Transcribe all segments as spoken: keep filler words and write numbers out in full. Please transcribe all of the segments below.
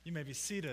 You may be seated.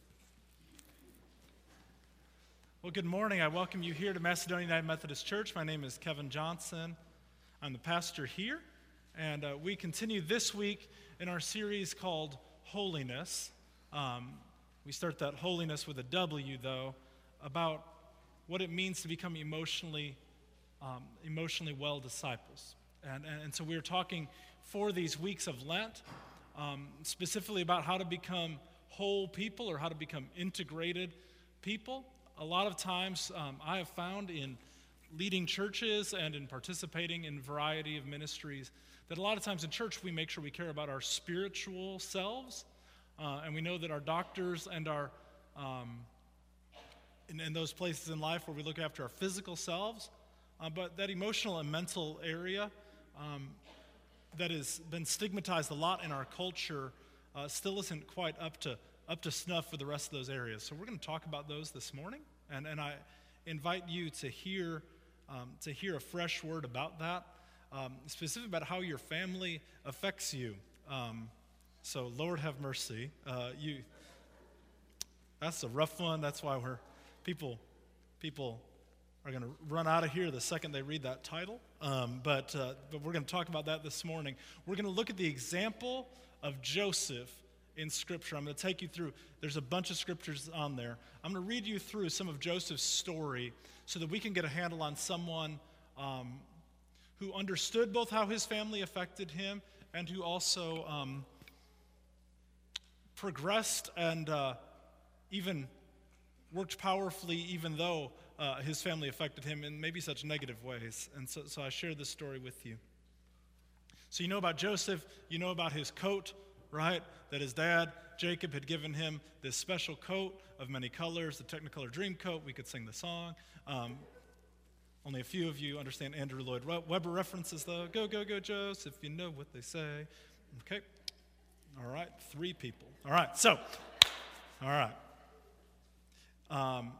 Well, good morning. I welcome you here to Macedonia United Methodist Church. My name is Kevin Johnson. I'm the pastor here, and uh, we continue this week in our series called Holiness. Um, we start that holiness with a W, though, about what it means to become emotionally, um, emotionally well disciples. And, and, and so we're talking for these weeks of Lent, um, specifically about how to become whole people or how to become integrated people. A lot of times um, I have found in leading churches and in participating in a variety of ministries that a lot of times in church we make sure we care about our spiritual selves, uh, and we know that our doctors and our um, in, in those places in life where we look after our physical selves, uh, but that emotional and mental area um, that has been stigmatized a lot in our culture Uh, still isn't quite up to up to snuff for the rest of those areas. So we're going to talk about those this morning, and, and I invite you to hear um, to hear a fresh word about that, um, specifically about how your family affects you. Um, so Lord have mercy. Uh, you. That's a rough one. That's why we're people people are going to run out of here the second they read that title. Um, but uh, but we're going to talk about that this morning. We're going to look at the example of Joseph in Scripture. I'm going to take you through, there's a bunch of scriptures on there. I'm going to read you through some of Joseph's story so that we can get a handle on someone um, who understood both how his family affected him and who also um, progressed and uh, even worked powerfully even though uh, his family affected him in maybe such negative ways. And so, so I share this story with you. So you know about Joseph, you know about his coat, right? That his dad, Jacob, had given him this special coat of many colors, the Technicolor Dream Coat. We could sing the song. Um, only a few of you understand Andrew Lloyd Webber references, though. Go, go, go, Joseph, you know what they say. Okay. All right, three people. All right, so, all right. Um,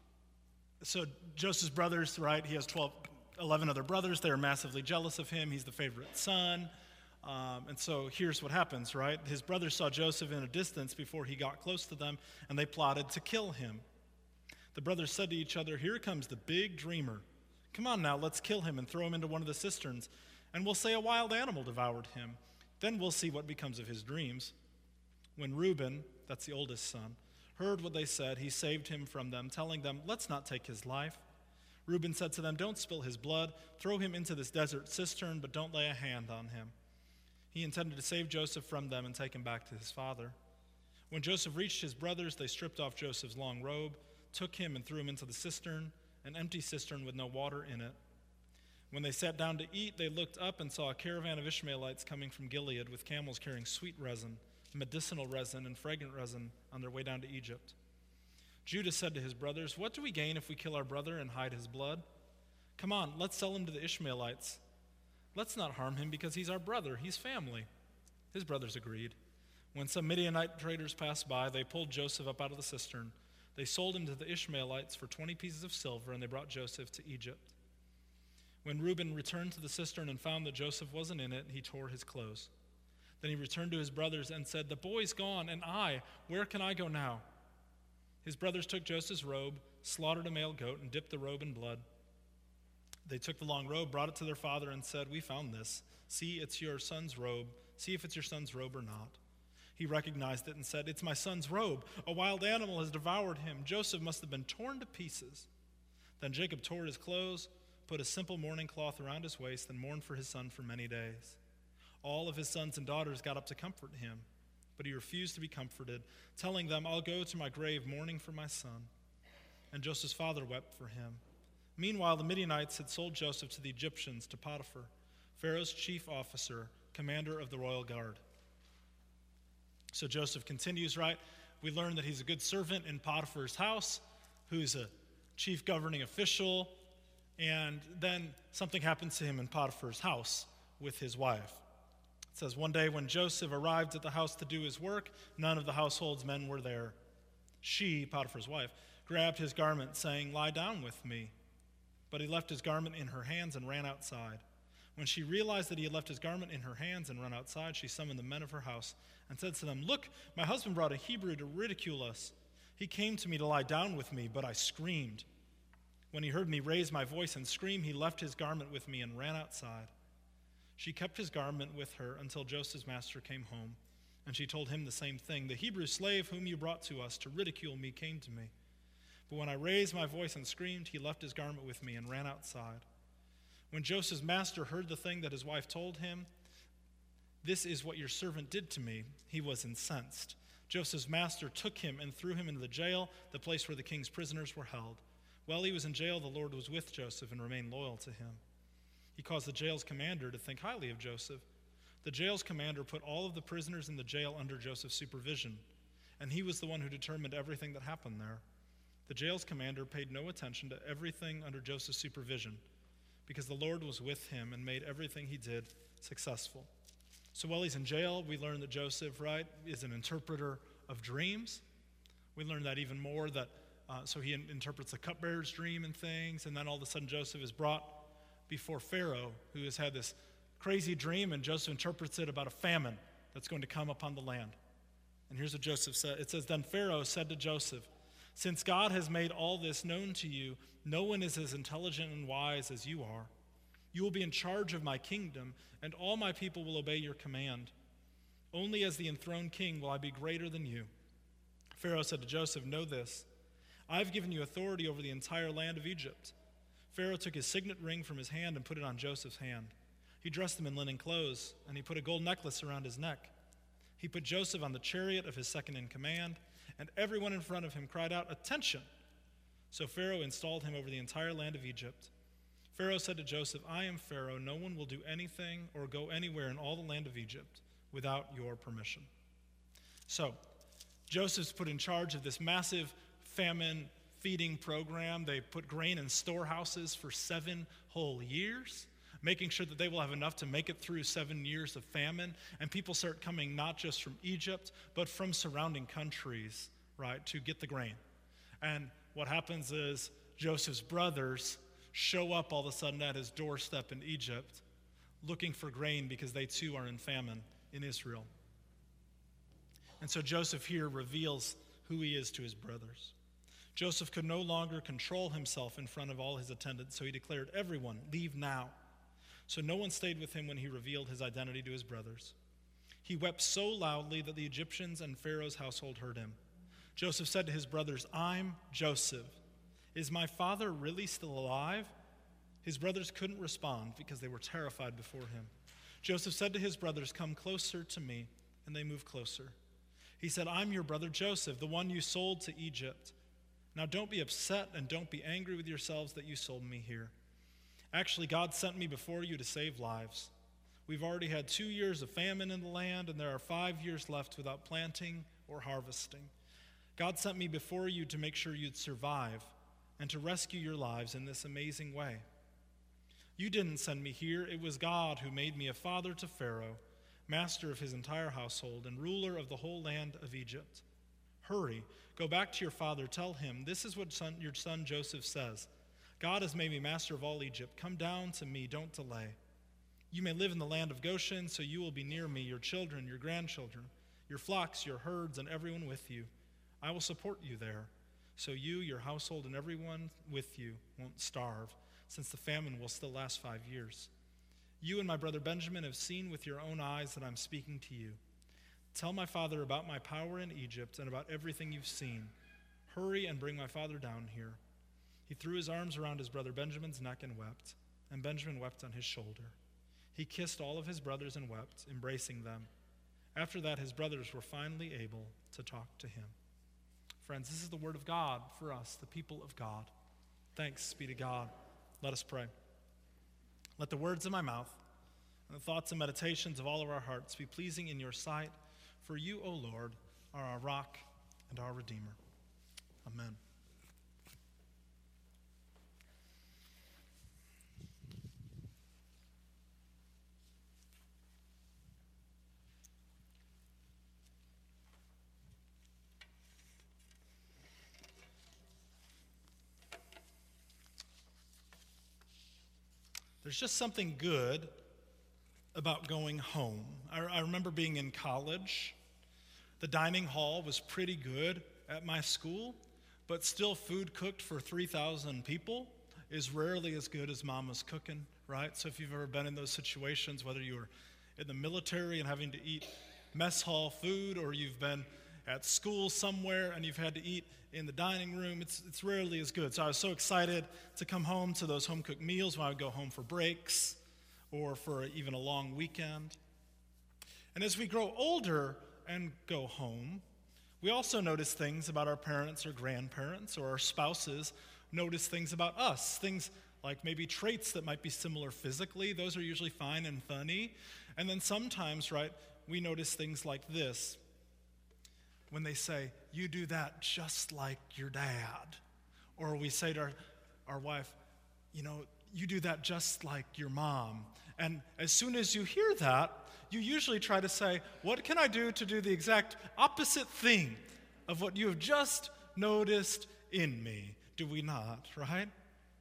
so Joseph's brothers, right, he has twelve, eleven other brothers. They're massively jealous of him. He's the favorite son. Um, and so here's what happens, right? His brothers saw Joseph in a distance before he got close to them, and they plotted to kill him. The brothers said to each other, "Here comes the big dreamer. Come on now, let's kill him and throw him into one of the cisterns, and we'll say a wild animal devoured him. Then we'll see what becomes of his dreams." When Reuben, that's the oldest son, heard what they said, he saved him from them, telling them, "Let's not take his life." Reuben said to them, "Don't spill his blood. Throw him into this desert cistern, but don't lay a hand on him." He intended to save Joseph from them and take him back to his father. When Joseph reached his brothers, they stripped off Joseph's long robe, took him and threw him into the cistern, an empty cistern with no water in it. When they sat down to eat, they looked up and saw a caravan of Ishmaelites coming from Gilead with camels carrying sweet resin, medicinal resin, and fragrant resin on their way down to Egypt. Judah said to his brothers, "What do we gain if we kill our brother and hide his blood? Come on, let's sell him to the Ishmaelites. Let's not harm him because he's our brother, he's family." His brothers agreed. When some Midianite traders passed by, they pulled Joseph up out of the cistern. They sold him to the Ishmaelites for twenty pieces of silver, and they brought Joseph to Egypt. When Reuben returned to the cistern and found that Joseph wasn't in it, he tore his clothes. Then he returned to his brothers and said, "The boy's gone, and I, where can I go now?" His brothers took Joseph's robe, slaughtered a male goat, and dipped the robe in blood. They took the long robe, brought it to their father, and said, "We found this. See, it's your son's robe. See if it's your son's robe or not." He recognized it and said, "It's my son's robe. A wild animal has devoured him. Joseph must have been torn to pieces." Then Jacob tore his clothes, put a simple mourning cloth around his waist, and mourned for his son for many days. All of his sons and daughters got up to comfort him, but he refused to be comforted, telling them, "I'll go to my grave mourning for my son." And Joseph's father wept for him. Meanwhile, the Midianites had sold Joseph to the Egyptians, to Potiphar, Pharaoh's chief officer, commander of the royal guard. So Joseph continues, right? We learn that he's a good servant in Potiphar's house, who's a chief governing official, and then something happens to him in Potiphar's house with his wife. It says, one day when Joseph arrived at the house to do his work, none of the household's men were there. She, Potiphar's wife, grabbed his garment, saying, "Lie down with me." But he left his garment in her hands and ran outside. When she realized that he had left his garment in her hands and run outside, she summoned the men of her house and said to them, "Look, my husband brought a Hebrew to ridicule us. He came to me to lie down with me, but I screamed. When he heard me raise my voice and scream, he left his garment with me and ran outside." She kept his garment with her until Joseph's master came home, and she told him the same thing. "The Hebrew slave whom you brought to us to ridicule me came to me. But when I raised my voice and screamed, he left his garment with me and ran outside." When Joseph's master heard the thing that his wife told him, "This is what your servant did to me," he was incensed. Joseph's master took him and threw him into the jail, the place where the king's prisoners were held. While he was in jail, the Lord was with Joseph and remained loyal to him. He caused the jail's commander to think highly of Joseph. The jail's commander put all of the prisoners in the jail under Joseph's supervision, and he was the one who determined everything that happened there. The jail's commander paid no attention to everything under Joseph's supervision, because the Lord was with him and made everything he did successful. So while he's in jail, we learn that Joseph, right, is an interpreter of dreams. We learn that even more, that uh, so he in- interprets the cupbearer's dream and things, and then all of a sudden Joseph is brought before Pharaoh, who has had this crazy dream, and Joseph interprets it about a famine that's going to come upon the land. And here's what Joseph said. It says, "Then Pharaoh said to Joseph, 'Since God has made all this known to you, no one is as intelligent and wise as you are. You will be in charge of my kingdom, and all my people will obey your command. Only as the enthroned king will I be greater than you.' Pharaoh said to Joseph, 'Know this, I've given you authority over the entire land of Egypt.' Pharaoh took his signet ring from his hand and put it on Joseph's hand. He dressed him in linen clothes, and he put a gold necklace around his neck. He put Joseph on the chariot of his second in command, and everyone in front of him cried out, 'Attention!' So Pharaoh installed him over the entire land of Egypt. Pharaoh said to Joseph, 'I am Pharaoh. No one will do anything or go anywhere in all the land of Egypt without your permission.'" So Joseph's put in charge of this massive famine feeding program. They put grain in storehouses for seven whole years, making sure that they will have enough to make it through seven years of famine. And people start coming not just from Egypt, but from surrounding countries, right, to get the grain. And what happens is Joseph's brothers show up all of a sudden at his doorstep in Egypt looking for grain because they too are in famine in Israel. And so Joseph here reveals who he is to his brothers. Joseph could no longer control himself in front of all his attendants, so he declared, "Everyone, leave now." So no one stayed with him when he revealed his identity to his brothers. He wept so loudly that the Egyptians and Pharaoh's household heard him. Joseph said to his brothers, "I'm Joseph. Is my father really still alive?" His brothers couldn't respond because they were terrified before him. Joseph said to his brothers, "Come closer to me," and they moved closer. He said, "I'm your brother Joseph, the one you sold to Egypt. Now don't be upset and don't be angry with yourselves that you sold me here. Actually, God sent me before you to save lives. We've already had two years of famine in the land, and there are five years left without planting or harvesting. God sent me before you to make sure you'd survive and to rescue your lives in this amazing way. You didn't send me here. It was God who made me a father to Pharaoh, master of his entire household, and ruler of the whole land of Egypt. Hurry, go back to your father. Tell him, this is what son, your son Joseph says. God has made me master of all Egypt. Come down to me, don't delay. You may live in the land of Goshen, so you will be near me, your children, your grandchildren, your flocks, your herds, and everyone with you. I will support you there, so you, your household, and everyone with you won't starve, since the famine will still last five years. You and my brother Benjamin have seen with your own eyes that I'm speaking to you. Tell my father about my power in Egypt and about everything you've seen. Hurry and bring my father down here." He threw his arms around his brother Benjamin's neck and wept, and Benjamin wept on his shoulder. He kissed all of his brothers and wept, embracing them. After that, his brothers were finally able to talk to him. Friends, this is the word of God for us, the people of God. Thanks be to God. Let us pray. Let the words of my mouth and the thoughts and meditations of all of our hearts be pleasing in your sight, for you, O Lord, are our rock and our Redeemer. Amen. There's just something good about going home. I, I remember being in college. The dining hall was pretty good at my school, but still food cooked for three thousand people is rarely as good as mama's cooking, right? So if you've ever been in those situations, whether you were in the military and having to eat mess hall food, or you've been at school somewhere and you've had to eat in the dining room, it's it's rarely as good. So I was so excited to come home to those home-cooked meals when I would go home for breaks or for even a long weekend. And as we grow older and go home, we also notice things about our parents or grandparents, or our spouses notice things about us, things like maybe traits that might be similar physically. Those are usually fine and funny. And then sometimes, right, we notice things like this. When they say, you do that just like your dad. Or we say to our, our wife, you know, you do that just like your mom. And as soon as you hear that, you usually try to say, what can I do to do the exact opposite thing of what you have just noticed in me? Do we not, right?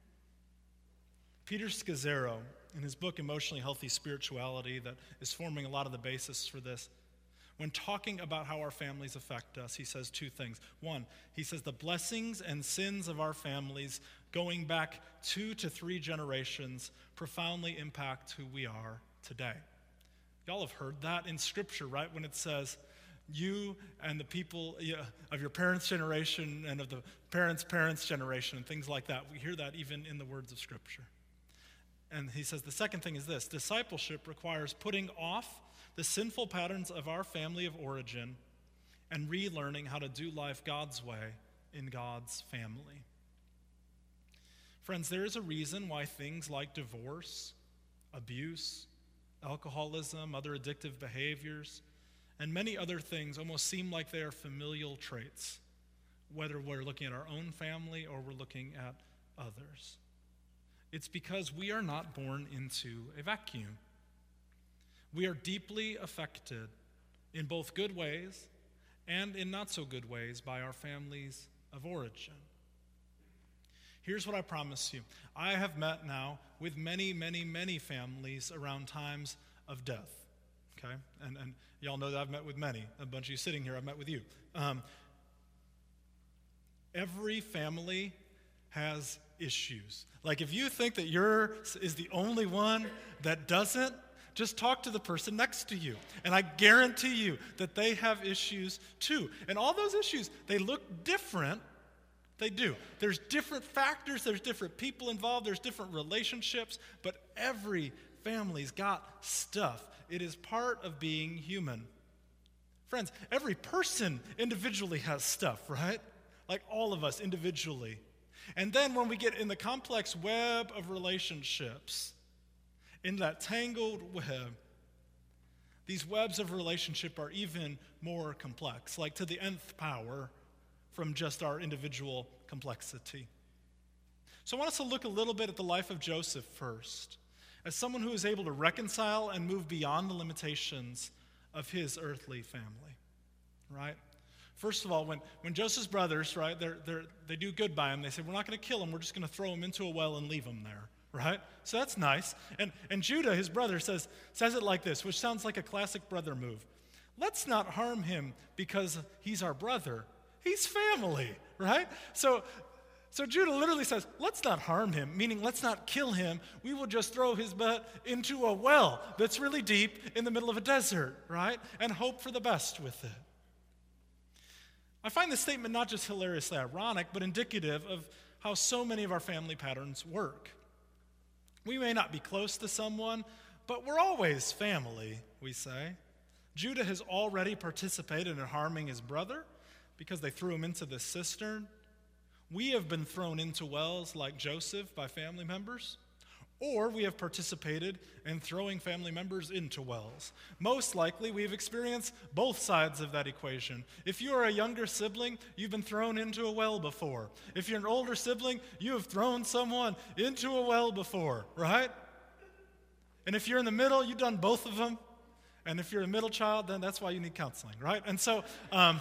Peter Scazzero, in his book, Emotionally Healthy Spirituality, that is forming a lot of the basis for this, when talking about how our families affect us, he says two things. One, he says the blessings and sins of our families going back two to three generations profoundly impact who we are today. Y'all have heard that in Scripture, right? When it says, you and the people of your parents' generation and of the parents' parents' generation and things like that. We hear that even in the words of Scripture. And he says the second thing is this: discipleship requires putting off the sinful patterns of our family of origin and relearning how to do life God's way in God's family. Friends, there is a reason why things like divorce, abuse, alcoholism, other addictive behaviors, and many other things almost seem like they are familial traits, whether we're looking at our own family or we're looking at others. It's because we are not born into a vacuum. We are deeply affected in both good ways and in not so good ways by our families of origin. Here's what I promise you. I have met now with many, many, many families around times of death. Okay? And, and y'all know that I've met with many. A bunch of you sitting here, I've met with you. Um, every family has issues. Like if you think that yours is the only one that doesn't, just talk to the person next to you. And I guarantee you that they have issues too. And all those issues, they look different. They do. There's different factors, there's different people involved, there's different relationships, but every family's got stuff. It is part of being human. Friends, every person individually has stuff, right? Like all of us individually. And then when we get in the complex web of relationships, in that tangled web, these webs of relationship are even more complex, like to the nth power from just our individual complexity. So I want us to look a little bit at the life of Joseph first, as someone who is able to reconcile and move beyond the limitations of his earthly family, right? First of all, when, when Joseph's brothers, right, they're, they're, they do good by him. They say, we're not going to kill him. We're just going to throw him into a well and leave him there, right? So that's nice. And, and Judah, his brother, says, says it like this, which sounds like a classic brother move. Let's not harm him because he's our brother. He's family, right? So, so Judah literally says, let's not harm him, meaning let's not kill him. We will just throw his butt into a well that's really deep in the middle of a desert, right? And hope for the best with it. I find this statement not just hilariously ironic, but indicative of how so many of our family patterns work. We may not be close to someone, but we're always family, we say. Judah has already participated in harming his brother because they threw him into the cistern. We have been thrown into wells like Joseph by family members, or we have participated in throwing family members into wells. Most likely, we've experienced both sides of that equation. If you are a younger sibling, you've been thrown into a well before. If you're an older sibling, you have thrown someone into a well before, right? And if you're in the middle, you've done both of them. And if you're a middle child, then that's why you need counseling, right? And so, um,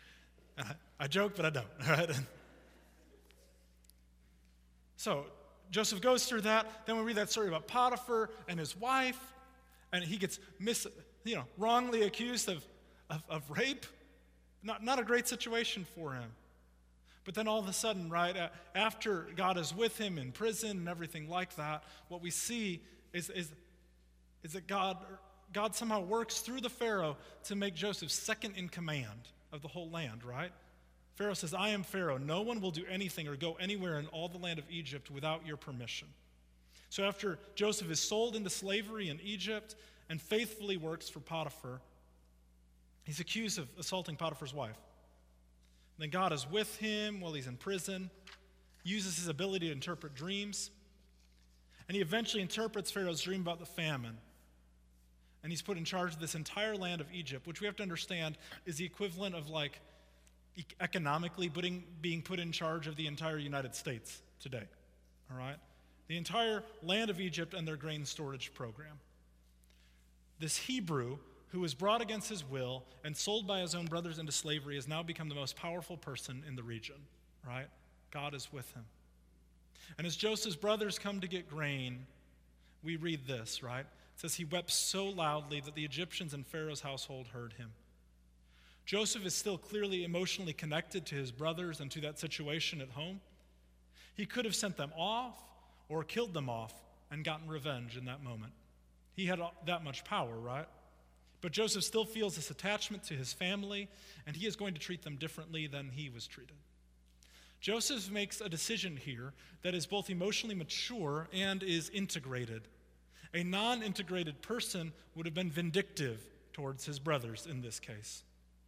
I, I joke, but I don't, all right? So, Joseph goes through that. Then we read that story about Potiphar and his wife, and he gets mis, you know, wrongly accused of, of, of rape. Not, not a great situation for him. But then all of a sudden, right, after God is with him in prison and everything like that, what we see is, is, is that God, God somehow works through the Pharaoh to make Joseph second in command of the whole land, right? Pharaoh says, I am Pharaoh. No one will do anything or go anywhere in all the land of Egypt without your permission. So after Joseph is sold into slavery in Egypt and faithfully works for Potiphar, he's accused of assaulting Potiphar's wife. Then God is with him while he's in prison, uses his ability to interpret dreams, and he eventually interprets Pharaoh's dream about the famine. And he's put in charge of this entire land of Egypt, which we have to understand is the equivalent of like economically putting, being put in charge of the entire United States today, all right? The entire land of Egypt and their grain storage program. This Hebrew who was brought against his will and sold by his own brothers into slavery, has now become the most powerful person in the region, right? God is with him. And as Joseph's brothers come to get grain, we read this, right? It says, he wept so loudly that the Egyptians in Pharaoh's household heard him. Joseph is still clearly emotionally connected to his brothers and to that situation at home. He could have sent them off or killed them off and gotten revenge in that moment. He had that much power, right? But Joseph still feels this attachment to his family, and he is going to treat them differently than he was treated. Joseph makes a decision here that is both emotionally mature and is integrated. A non-integrated person would have been vindictive towards his brothers in this case.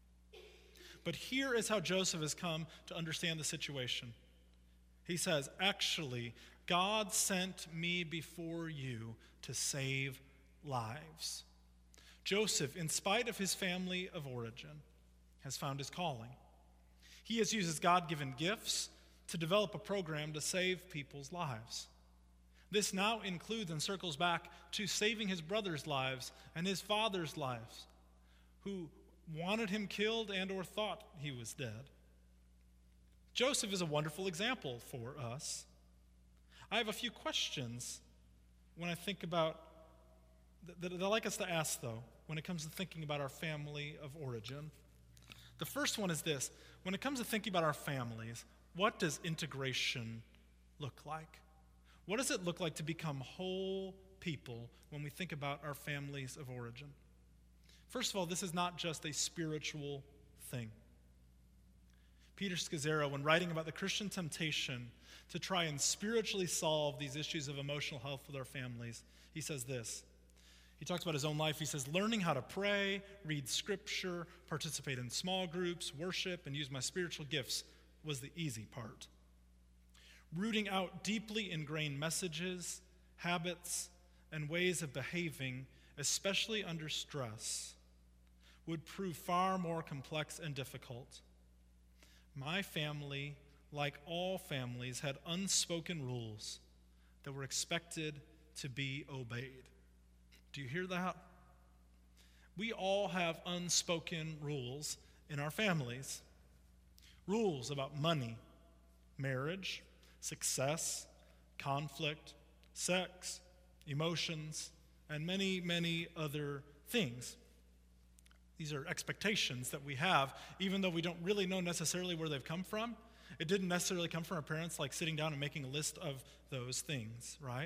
But here is how Joseph has come to understand the situation. He says, actually, God sent me before you to save lives. Joseph, in spite of his family of origin, has found his calling. He has used his God-given gifts to develop a program to save people's lives. This now includes and circles back to saving his brothers' lives and his father's lives, who wanted him killed and or thought he was dead. Joseph is a wonderful example for us. I have a few questions when I think about, that, that I'd like us to ask, though, when it comes to thinking about our family of origin. The first one is this. When it comes to thinking about our families, what does integration look like? What does it look like to become whole people when we think about our families of origin? First of all, this is not just a spiritual thing. Peter Scazzero, when writing about the Christian temptation to try and spiritually solve these issues of emotional health with our families, he says this. He talks about his own life. He says, learning how to pray, read scripture, participate in small groups, worship, and use my spiritual gifts was the easy part. Rooting out deeply ingrained messages, habits, and ways of behaving, especially under stress, would prove far more complex and difficult. My family, like all families, had unspoken rules that were expected to be obeyed. Do you hear that? We all have unspoken rules in our families. Rules about money, marriage, success, conflict, sex, emotions, and many, many other things. These are expectations that we have, even though we don't really know necessarily where they've come from. It didn't necessarily come from our parents, like sitting down and making a list of those things, right?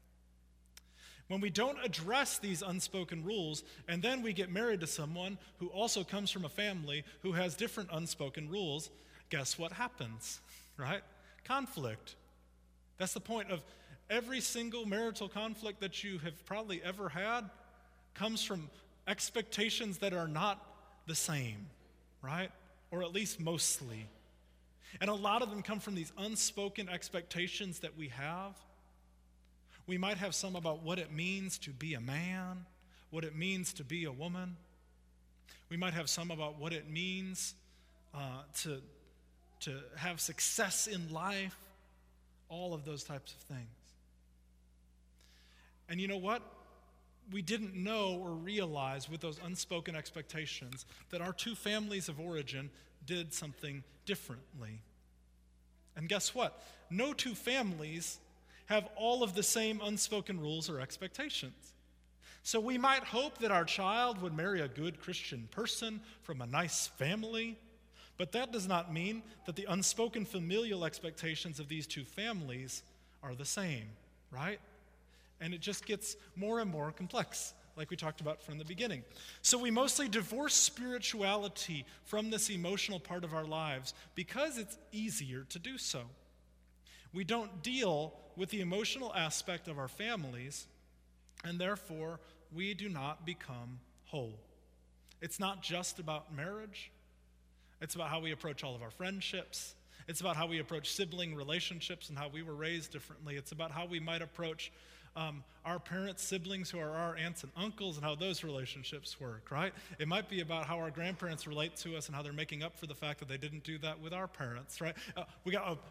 When we don't address these unspoken rules, and then we get married to someone who also comes from a family who has different unspoken rules, guess what happens, right? Conflict. That's the point of every single marital conflict that you have probably ever had comes from expectations that are not the same, right? Or at least mostly. And a lot of them come from these unspoken expectations that we have. We might have some about what it means to be a man, what it means to be a woman. We might have some about what it means uh, to, to have success in life, all of those types of things. And you know what? We didn't know or realize with those unspoken expectations that our two families of origin did something differently. And guess what? No two families have all of the same unspoken rules or expectations. So we might hope that our child would marry a good Christian person from a nice family, but that does not mean that the unspoken familial expectations of these two families are the same, right? And it just gets more and more complex, like we talked about from the beginning. So we mostly divorce spirituality from this emotional part of our lives because it's easier to do so. We don't deal with the emotional aspect of our families, and therefore we do not become whole. It's not just about marriage. It's about how we approach all of our friendships. It's about how we approach sibling relationships and how we were raised differently. It's about how we might approach um, our parents' siblings who are our aunts and uncles and how those relationships work, right? It might be about how our grandparents relate to us and how they're making up for the fact that they didn't do that with our parents, right? Uh, we got uh,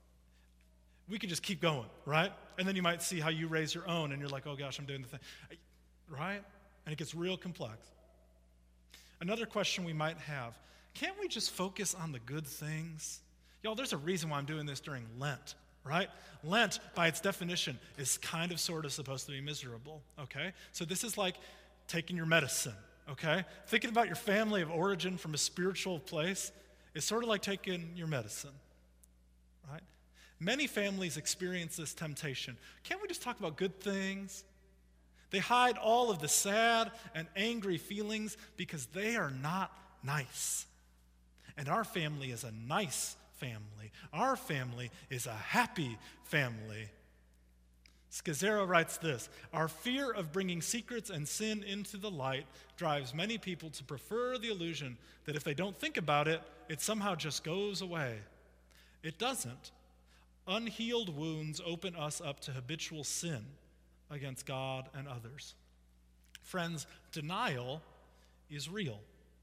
we could just keep going, right? And then you might see how you raise your own and you're like, oh gosh, I'm doing the thing, right? And it gets real complex. Another question we might have, can't we just focus on the good things? Y'all, there's a reason why I'm doing this during Lent, right? Lent, by its definition, is kind of sort of supposed to be miserable, okay? So this is like taking your medicine, okay? Thinking about your family of origin from a spiritual place is sort of like taking your medicine, right? Many families experience this temptation. Can't we just talk about good things? They hide all of the sad and angry feelings because they are not nice. And our family is a nice family. Our family is a happy family. Scazzero writes this: our fear of bringing secrets and sin into the light drives many people to prefer the illusion that if they don't think about it, it somehow just goes away. It doesn't. Unhealed wounds open us up to habitual sin against God and others. Friends, denial is real.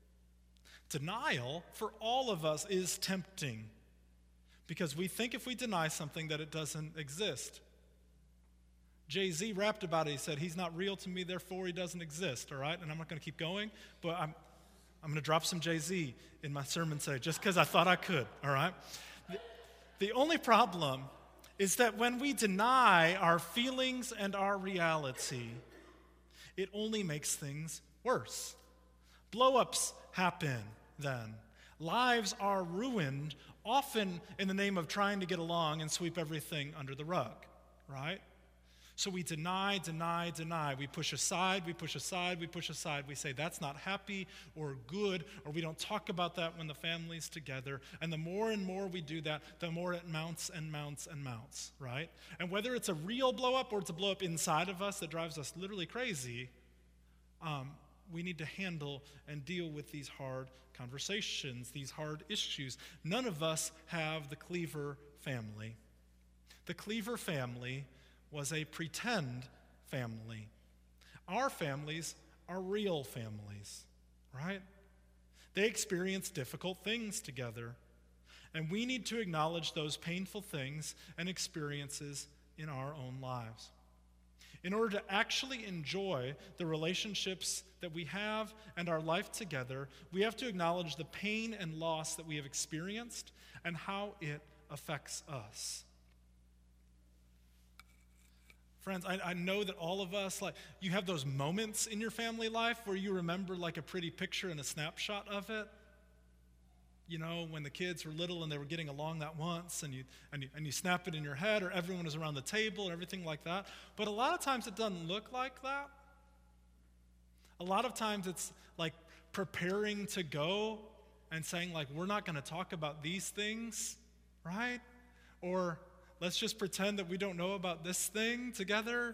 Denial for all of us is tempting because we think if we deny something that it doesn't exist. Jay-Z rapped about it. He said, he's not real to me, therefore he doesn't exist, all right? And I'm not going to keep going, but I'm, I'm going to drop some Jay-Z in my sermon today just because I thought I could, all right? The, the only problem is that when we deny our feelings and our reality, it only makes things worse. Blow-ups happen then. Lives are ruined, often in the name of trying to get along and sweep everything under the rug, right? So we deny, deny, deny. We push aside, we push aside, we push aside. We say that's not happy or good, or we don't talk about that when the family's together. And the more and more we do that, the more it mounts and mounts and mounts, right? And whether it's a real blow-up or it's a blow-up inside of us that drives us literally crazy, um, we need to handle and deal with these hard conversations, these hard issues. None of us have the Cleaver family. The Cleaver family was a pretend family. Our families are real families, right? They experience difficult things together, and we need to acknowledge those painful things and experiences in our own lives. In order to actually enjoy the relationships that we have and our life together, we have to acknowledge the pain and loss that we have experienced and how it affects us. Friends, I, I know that all of us, like, you have those moments in your family life where you remember like a pretty picture and a snapshot of it. You know, when the kids were little and they were getting along that once, and you, and you and you snap it in your head, or everyone was around the table and everything like that. But a lot of times it doesn't look like that. A lot of times it's like preparing to go and saying, like, we're not going to talk about these things, right? Or let's just pretend that we don't know about this thing together.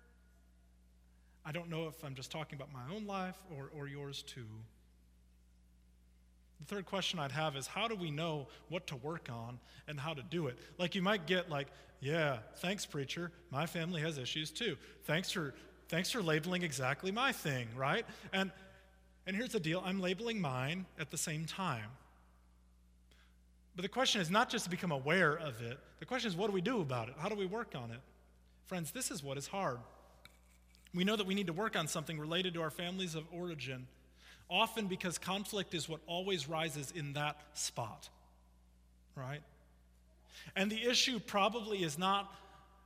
I don't know if I'm just talking about my own life or, or yours too. The third question I'd have is, how do we know what to work on and how to do it? Like, you might get like, yeah, thanks, preacher. My family has issues too. Thanks for thanks for labeling exactly my thing, right? And and here's the deal. I'm labeling mine at the same time. But the question is not just to become aware of it. The question is, what do we do about it? How do we work on it? Friends, this is what is hard. We know that we need to work on something related to our families of origin, often because conflict is what always rises in that spot, right? And the issue probably is not a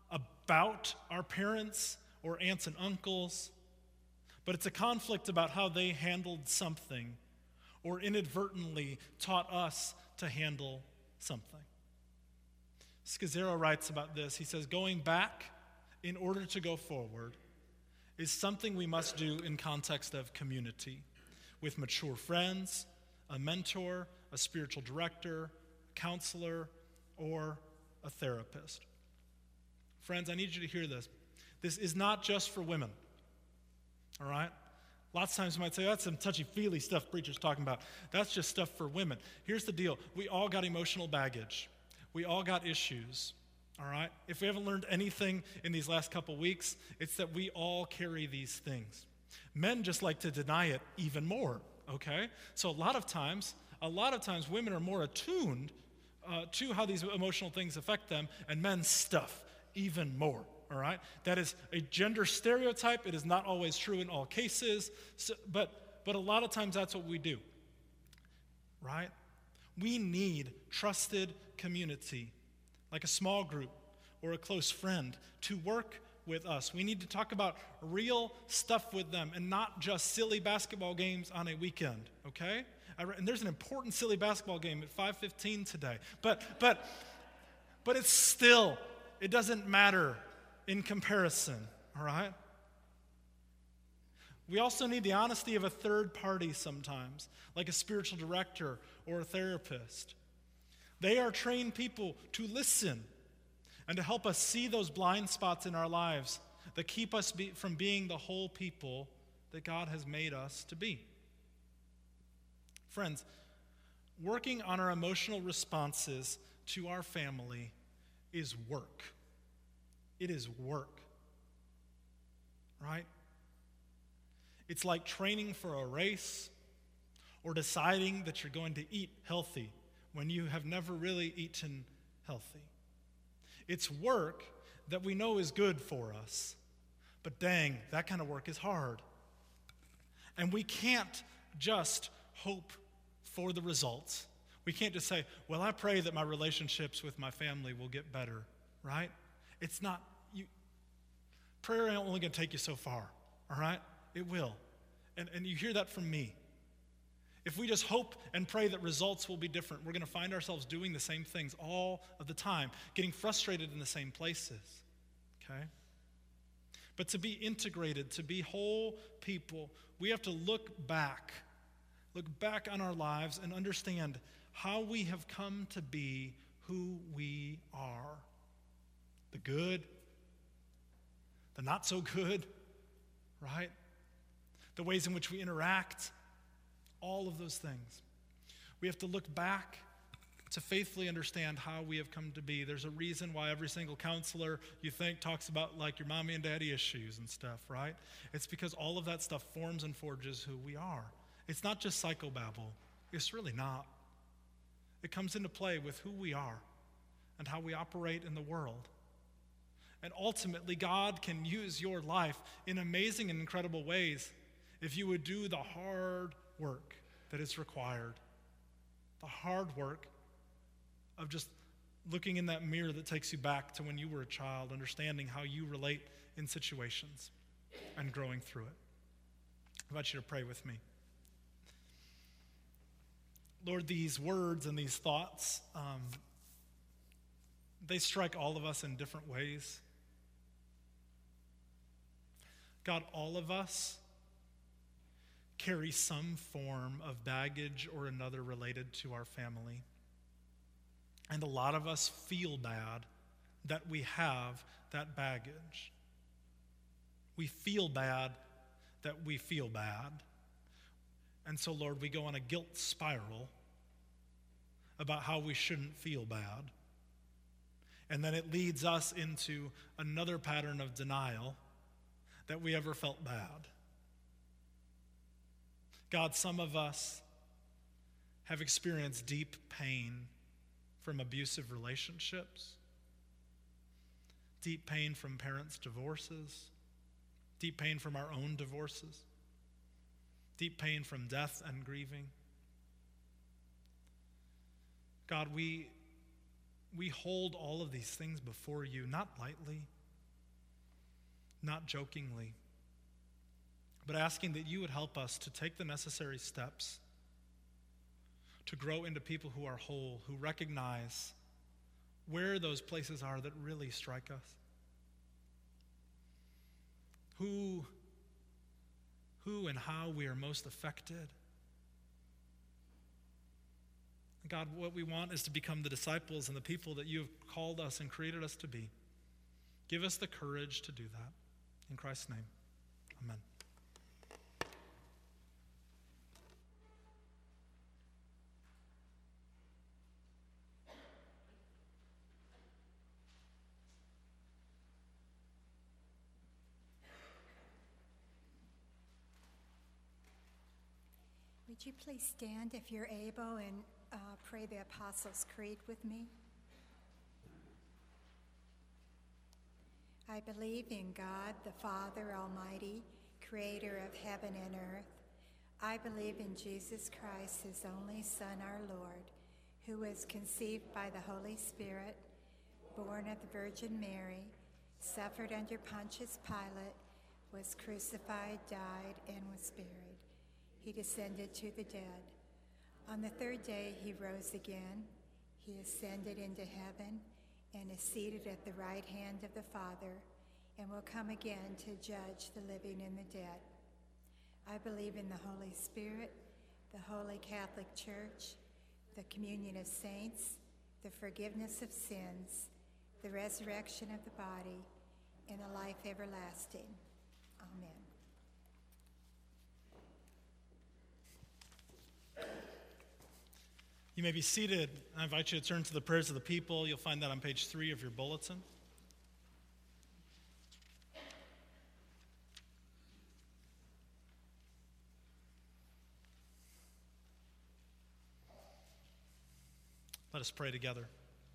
about our parents or aunts and uncles, but it's a conflict about how they handled something or inadvertently taught us to handle something. Scazzero writes about this. He says, going back in order to go forward is something we must do in context of community, with mature friends, a mentor, a spiritual director, a counselor, or a therapist. Friends, I need you to hear this. This is not just for women, all right? Lots of times you might say, that's some touchy-feely stuff preachers talking about. That's just stuff for women. Here's the deal. We all got emotional baggage. We all got issues, all right? If we haven't learned anything in these last couple weeks, it's that we all carry these things. Men just like to deny it even more, okay? So a lot of times, a lot of times women are more attuned uh, to how these emotional things affect them, and men stuff even more. All right? That is a gender stereotype. It is not always true in all cases, so, but, but a lot of times that's what we do, right? We need trusted community, like a small group or a close friend, to work with us. We need to talk about real stuff with them and not just silly basketball games on a weekend, okay? I, and there's an important silly basketball game at five fifteen today, but but but it's still, it doesn't matter in comparison, all right? We also need the honesty of a third party sometimes, like a spiritual director or a therapist. They are trained people to listen and to help us see those blind spots in our lives that keep us be, from being the whole people that God has made us to be. Friends, working on our emotional responses to our family is work. It is work, right? It's like training for a race or deciding that you're going to eat healthy when you have never really eaten healthy. It's work that we know is good for us, but dang, that kind of work is hard. And we can't just hope for the results. We can't just say, well, I pray that my relationships with my family will get better, right? It's not, you, prayer ain't only going to take you so far, all right? It will. And, and you hear that from me. If we just hope and pray that results will be different, we're going to find ourselves doing the same things all of the time, getting frustrated in the same places, okay? But to be integrated, to be whole people, we have to look back, look back on our lives and understand how we have come to be who we are. The good, the not so good, right? The ways in which we interact, all of those things. We have to look back to faithfully understand how we have come to be. There's a reason why every single counselor you think talks about like your mommy and daddy issues and stuff, right? It's because all of that stuff forms and forges who we are. It's not just psychobabble. It's really not. It comes into play with who we are and how we operate in the world. And ultimately, God can use your life in amazing and incredible ways if you would do the hard work that is required. The hard work of just looking in that mirror that takes you back to when you were a child, understanding how you relate in situations and growing through it. I invite you to pray with me. Lord, these words and these thoughts, um, they strike all of us in different ways. God, all of us carry some form of baggage or another related to our family. And a lot of us feel bad that we have that baggage. We feel bad that we feel bad. And so, Lord, we go on a guilt spiral about how we shouldn't feel bad. And then it leads us into another pattern of denial that we ever felt bad. God, some of us have experienced deep pain from abusive relationships, deep pain from parents' divorces, deep pain from our own divorces, deep pain from death and grieving. God, we, we hold all of these things before you, not lightly, not jokingly, but asking that you would help us to take the necessary steps to grow into people who are whole, who recognize where those places are that really strike us. Who, who and how we are most affected. God, what we want is to become the disciples and the people that you have called us and created us to be. Give us the courage to do that. In Christ's name, amen. Would you please stand if you're able and uh, pray the Apostles' Creed with me? I believe in God, the Father Almighty, creator of heaven and earth. I believe in Jesus Christ, his only Son, our Lord, who was conceived by the Holy Spirit, born of the Virgin Mary, suffered under Pontius Pilate, was crucified, died, and was buried. He descended to the dead. On the third day he rose again. He ascended into heaven and is seated at the right hand of the Father, and will come again to judge the living and the dead. I believe in the Holy Spirit, the Holy Catholic Church, the communion of saints, the forgiveness of sins, the resurrection of the body, and the life everlasting. Amen. You may be seated. I invite you to turn to the prayers of the people. You'll find that on page three of your bulletin. Let us pray together.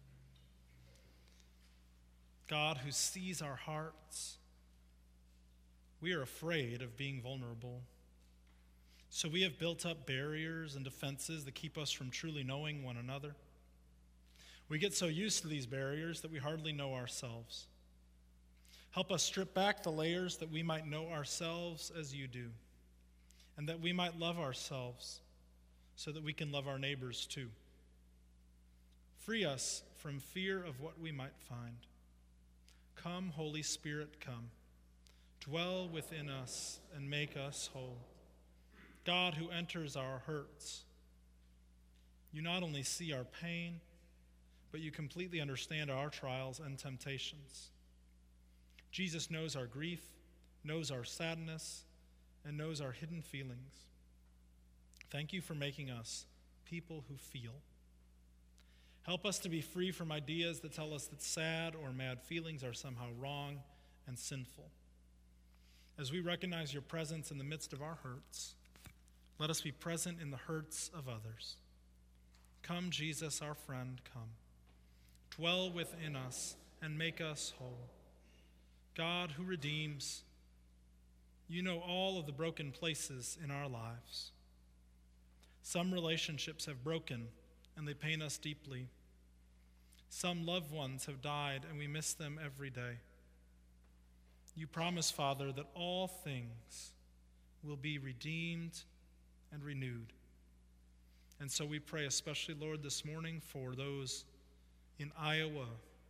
God, who sees our hearts, we are afraid of being vulnerable. So we have built up barriers and defenses that keep us from truly knowing one another. We get so used to these barriers that we hardly know ourselves. Help us strip back the layers that we might know ourselves as you do, and that we might love ourselves so that we can love our neighbors too. Free us from fear of what we might find. Come, Holy Spirit, come. Dwell within us and make us whole. God, who enters our hurts, you not only see our pain, but you completely understand our trials and temptations. Jesus knows our grief, knows our sadness, and knows our hidden feelings. Thank you for making us people who feel. Help us to be free from ideas that tell us that sad or mad feelings are somehow wrong and sinful. As we recognize your presence in the midst of our hurts, let us be present in the hurts of others. Come, Jesus, our friend, come. Dwell within us and make us whole. God who redeems, you know all of the broken places in our lives. Some relationships have broken and they pain us deeply. Some loved ones have died and we miss them every day. You promise, Father, that all things will be redeemed and renewed. And so we pray especially, Lord, this morning for those in Iowa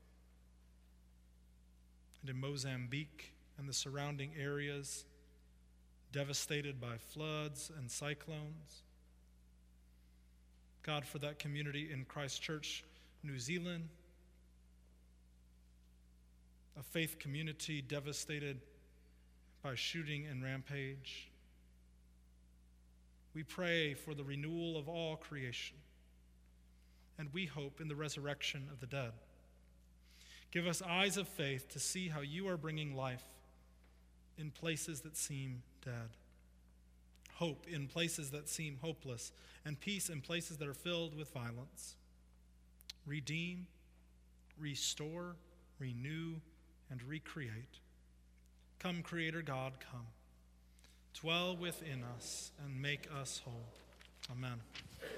and in Mozambique and the surrounding areas devastated by floods and cyclones. God, for that community in Christchurch, New Zealand, a faith community devastated by shooting and rampage. We pray for the renewal of all creation, and we hope in the resurrection of the dead. Give us eyes of faith to see how you are bringing life in places that seem dead, hope in places that seem hopeless, and peace in places that are filled with violence. Redeem, restore, renew, and recreate. Come, Creator God, come. Dwell within us and make us whole. Amen.